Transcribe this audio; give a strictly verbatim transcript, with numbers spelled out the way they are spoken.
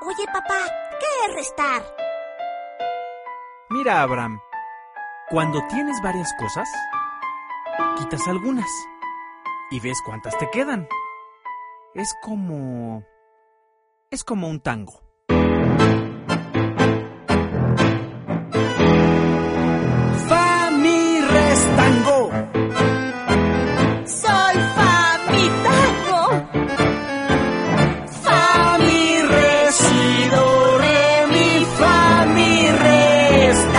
Oye, papá, ¿qué es restar? Mira, Abraham, cuando tienes varias cosas, quitas algunas y ves cuántas te quedan. Es como... es como un tango.